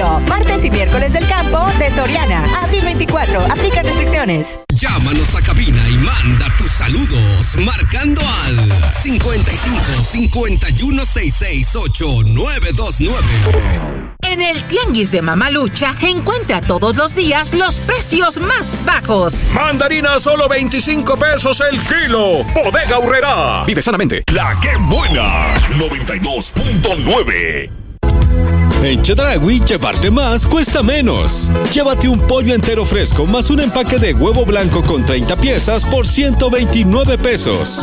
junio. Martes y miércoles del campo de Soriana. Abril 24. Aplica restricciones. Llámanos a cabina y manda tus saludos marcando al 55 51 668 929. En el Tianguis de Mamalucha encuentra todos los días los precios más bajos. Mandarina solo 25 pesos el kilo. Bodega Aurrerá. Vive sanamente. La que buena. 92.9. En Chedraui, llevarte más cuesta menos. Llévate un pollo entero fresco más un empaque de huevo blanco con 30 piezas por 129 pesos.